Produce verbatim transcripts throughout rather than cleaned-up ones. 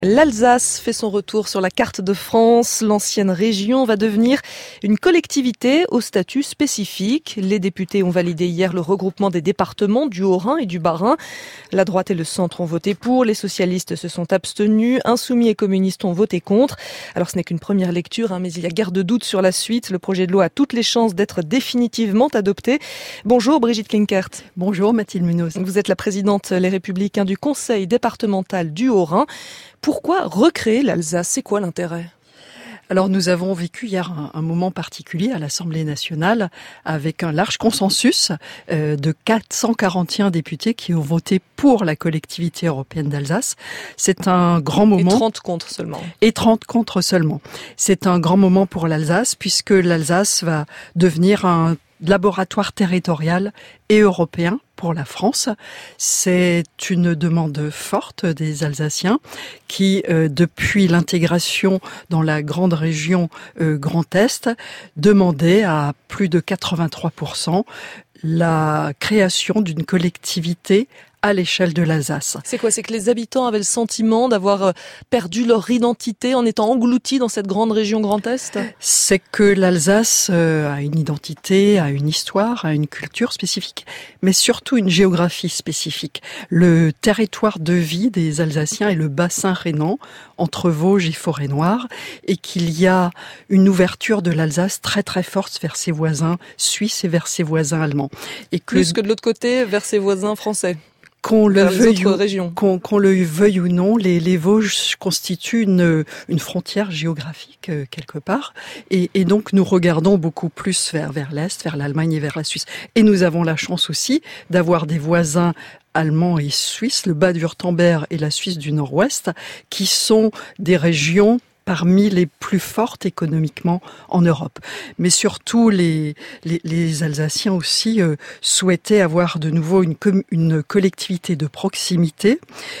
L'Alsace fait son retour sur la carte de France. L'ancienne région va devenir une collectivité au statut spécifique. Les députés ont validé hier le regroupement des départements du Haut-Rhin et du Bas-Rhin. La droite et le centre ont voté pour, les socialistes se sont abstenus, insoumis et communistes ont voté contre. Alors ce n'est qu'une première lecture, hein, mais il y a guère de doute sur la suite. Le projet de loi a toutes les chances d'être définitivement adopté. Bonjour Brigitte Klinkert. Bonjour Mathilde Munoz. Vous êtes la présidente Les Républicains du Conseil départemental du Haut-Rhin. Pourquoi recréer l'Alsace? C'est quoi l'intérêt? Alors nous avons vécu hier un, un moment particulier à l'Assemblée nationale avec un large consensus euh, de quatre cent quarante et un députés qui ont voté pour la collectivité européenne d'Alsace. C'est un grand moment. Et trente contre seulement. Et trente contre seulement. C'est un grand moment pour l'Alsace puisque l'Alsace va devenir un laboratoire territorial et européen pour la France. C'est une demande forte des Alsaciens qui, euh, depuis l'intégration dans la grande région euh, Grand Est, demandaient à plus de quatre-vingt-trois pour cent la création d'une collectivité à l'échelle de l'Alsace. C'est quoi? C'est que les habitants avaient le sentiment d'avoir perdu leur identité en étant engloutis dans cette grande région Grand Est? C'est que l'Alsace a une identité, a une histoire, a une culture spécifique, mais surtout une géographie spécifique. Le territoire de vie des Alsaciens est le bassin rhénan, entre Vosges et Forêt-Noire, et qu'il y a une ouverture de l'Alsace très très forte vers ses voisins suisses et vers ses voisins allemands. Et que Plus que de l'autre côté, vers ses voisins français. Qu'on le, veuille ou, qu'on, qu'on le veuille ou non, les, les Vosges constituent une, une frontière géographique euh, quelque part, et, et donc nous regardons beaucoup plus vers, vers l'Est, vers l'Allemagne et vers la Suisse. Et nous avons la chance aussi d'avoir des voisins allemands et suisses, le Bade-Wurtemberg et la Suisse du Nord-Ouest, qui sont des régions parmi les plus fortes économiquement en Europe. Mais surtout, les, les, les Alsaciens aussi euh, souhaitaient avoir de nouveau une, com- une collectivité de proximité.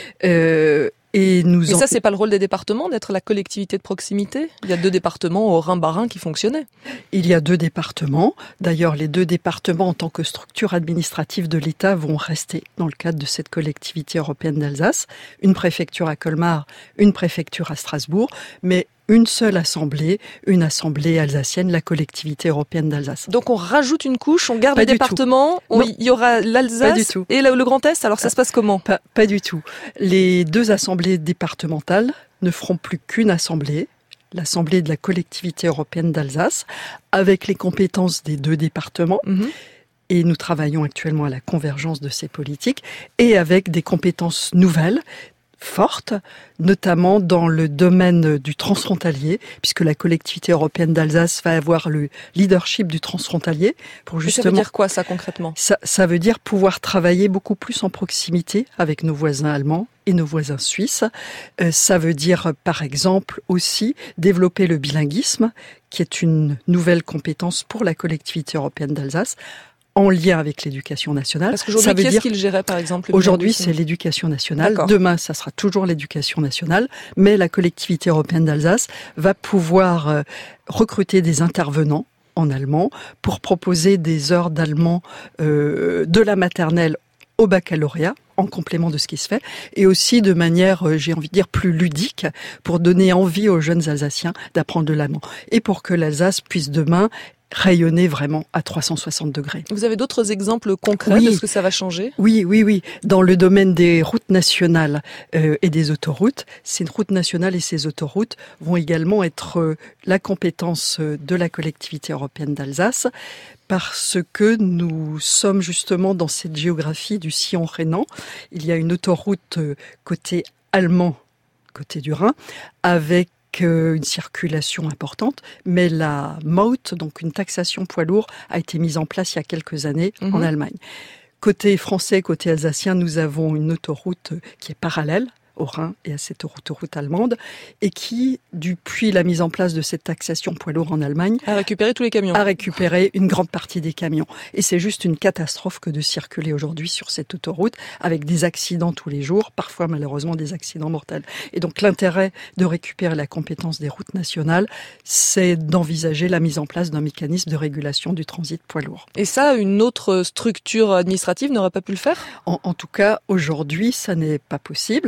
Euh, Et, nous Et en... ça, c'est pas le rôle des départements d'être la collectivité de proximité? Il y a deux départements au Rhin-Bas-Rhin qui fonctionnaient. Il y a deux départements. D'ailleurs, les deux départements, en tant que structure administrative de l'État, vont rester dans le cadre de cette collectivité européenne d'Alsace. Une préfecture à Colmar, une préfecture à Strasbourg, mais une seule assemblée, une assemblée alsacienne, la collectivité européenne d'Alsace. Donc on rajoute une couche, on garde pas les départements, il y aura l'Alsace et le, le Grand Est, alors ça se passe comment? Pas, pas du tout. Les deux assemblées départementales ne feront plus qu'une assemblée, l'assemblée de la collectivité européenne d'Alsace, avec les compétences des deux départements. Mmh. Et nous travaillons actuellement à la convergence de ces politiques et avec des compétences nouvelles, forte, notamment dans le domaine du transfrontalier, puisque la collectivité européenne d'Alsace va avoir le leadership du transfrontalier. Pour justement, ça veut dire quoi ça concrètement? ça, ça veut dire pouvoir travailler beaucoup plus en proximité avec nos voisins allemands et nos voisins suisses. Euh, ça veut dire par exemple aussi développer le bilinguisme, qui est une nouvelle compétence pour la collectivité européenne d'Alsace, en lien avec l'éducation nationale. Parce qu'aujourd'hui, qui est-ce qui le gérait, par exemple? Aujourd'hui, c'est l'éducation nationale. D'accord. Demain, ça sera toujours l'éducation nationale. Mais la collectivité européenne d'Alsace va pouvoir euh, recruter des intervenants en allemand pour proposer des heures d'allemand euh, de la maternelle au baccalauréat, en complément de ce qui se fait, et aussi de manière, euh, j'ai envie de dire, plus ludique, pour donner envie aux jeunes Alsaciens d'apprendre l'allemand. Et pour que l'Alsace puisse demain rayonner vraiment à trois cent soixante degrés. Vous avez d'autres exemples concrets oui. de ce que ça va changer? Oui, oui, oui. Dans le domaine des routes nationales euh, et des autoroutes, ces routes nationales et ces autoroutes vont également être euh, la compétence de la collectivité européenne d'Alsace, parce que nous sommes justement dans cette géographie du sillon rhénan. Il y a une autoroute euh, côté allemand, côté du Rhin, avec une circulation importante, mais la Maut, donc une taxation poids lourd, a été mise en place il y a quelques années mmh. en Allemagne. Côté français, côté alsacien, nous avons une autoroute qui est parallèle au Rhin et à cette autoroute allemande, et qui, depuis la mise en place de cette taxation poids lourd en Allemagne, a récupéré tous les camions. A récupéré une grande partie des camions. Et c'est juste une catastrophe que de circuler aujourd'hui sur cette autoroute, avec des accidents tous les jours, parfois malheureusement des accidents mortels. Et donc l'intérêt de récupérer la compétence des routes nationales, c'est d'envisager la mise en place d'un mécanisme de régulation du transit poids lourd. Et ça, une autre structure administrative n'aurait pas pu le faire ? En, en tout cas, aujourd'hui, ça n'est pas possible.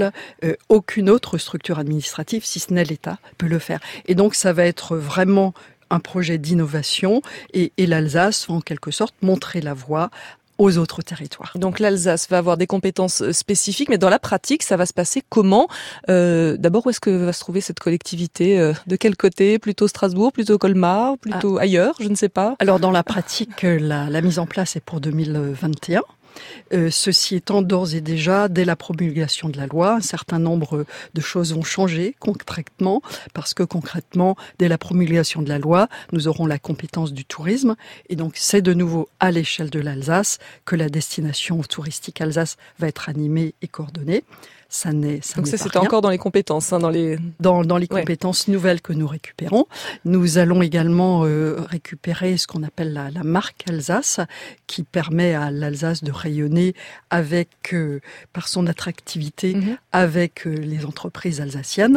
Euh, aucune autre structure administrative, si ce n'est l'État, peut le faire. Et donc ça va être vraiment un projet d'innovation et, et l'Alsace va en quelque sorte montrer la voie aux autres territoires. Donc l'Alsace va avoir des compétences spécifiques, mais dans la pratique, ça va se passer comment ? euh, D'abord, où est-ce que va se trouver cette collectivité ? euh, De quel côté ? Plutôt Strasbourg, plutôt Colmar, plutôt ah. ailleurs ? Je ne sais pas. Alors dans la pratique, la, la mise en place est pour deux mille vingt et un. Euh, ceci étant, d'ores et déjà, dès la promulgation de la loi, un certain nombre de choses vont changer concrètement, parce que concrètement, dès la promulgation de la loi, nous aurons la compétence du tourisme, et donc c'est de nouveau à l'échelle de l'Alsace que la destination touristique Alsace va être animée et coordonnée. Ça n'est, ça Donc n'est ça, pas c'était rien. encore dans les compétences, hein, dans les dans, dans les ouais. compétences nouvelles que nous récupérons. Nous allons également euh, récupérer ce qu'on appelle la, la marque Alsace, qui permet à l'Alsace de rayonner avec, euh, par son attractivité, mm-hmm. avec euh, les entreprises alsaciennes.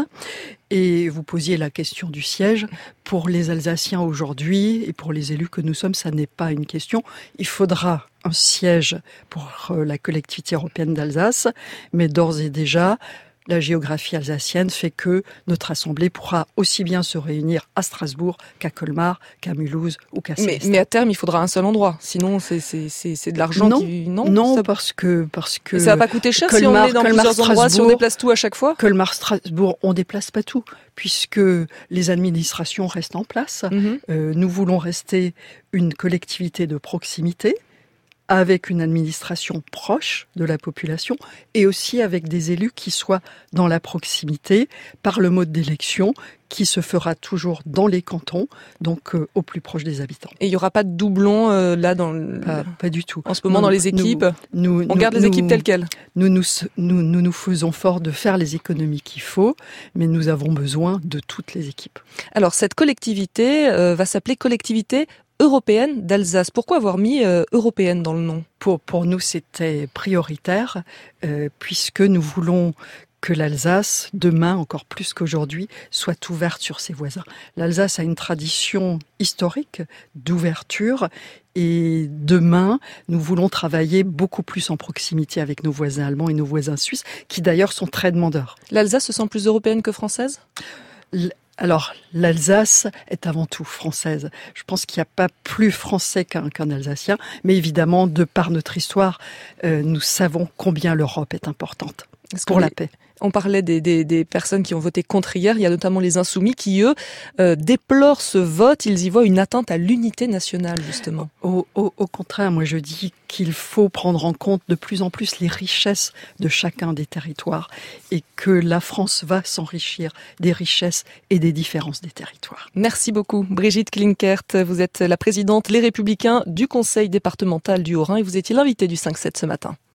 Et vous posiez la question du siège. Pour les Alsaciens aujourd'hui et pour les élus que nous sommes, ça n'est pas une question. Il faudra un siège pour la collectivité européenne d'Alsace, mais d'ores et déjà, la géographie alsacienne fait que notre assemblée pourra aussi bien se réunir à Strasbourg qu'à Colmar, qu'à Mulhouse ou qu'à mais, mais à terme, il faudra un seul endroit. Sinon, c'est, c'est, c'est, c'est de l'argent non, qui... Non, non ça... parce que... Parce que ça va pas coûter cher Colmar, si on est dans Colmar, plusieurs endroits, si on déplace tout à chaque fois. Colmar, Strasbourg, on déplace pas tout, puisque les administrations restent en place. Mm-hmm. Euh, nous voulons rester une collectivité de proximité, avec une administration proche de la population et aussi avec des élus qui soient dans la proximité par le mode d'élection qui se fera toujours dans les cantons, donc euh, au plus proche des habitants. Et il n'y aura pas de doublons euh, là dans le... pas, pas du tout. En ce moment, nous, dans les équipes, nous, nous, on garde nous, les nous, équipes telles quelles. Nous nous, nous, nous nous faisons fort de faire les économies qu'il faut, mais nous avons besoin de toutes les équipes. Alors, cette collectivité euh, va s'appeler collectivité européenne d'Alsace. Pourquoi avoir mis euh, européenne dans le nom ? Pour, pour nous, c'était prioritaire, euh, puisque nous voulons que l'Alsace, demain, encore plus qu'aujourd'hui, soit ouverte sur ses voisins. L'Alsace a une tradition historique d'ouverture et demain, nous voulons travailler beaucoup plus en proximité avec nos voisins allemands et nos voisins suisses, qui d'ailleurs sont très demandeurs. L'Alsace se sent plus européenne que française ? L- Alors, l'Alsace est avant tout française. Je pense qu'il n'y a pas plus français qu'un, qu'un Alsacien, mais évidemment, de par notre histoire, euh, nous savons combien l'Europe est importante Est-ce pour la les... paix. On parlait des, des, des personnes qui ont voté contre hier. Il y a notamment les Insoumis qui, eux, euh, déplorent ce vote. Ils y voient une atteinte à l'unité nationale, justement. Au, au, au contraire, moi je dis qu'il faut prendre en compte de plus en plus les richesses de chacun des territoires et que la France va s'enrichir des richesses et des différences des territoires. Merci beaucoup. Brigitte Klinkert, vous êtes la présidente Les Républicains du Conseil départemental du Haut-Rhin et vous étiez l'invitée du cinq sept ce matin.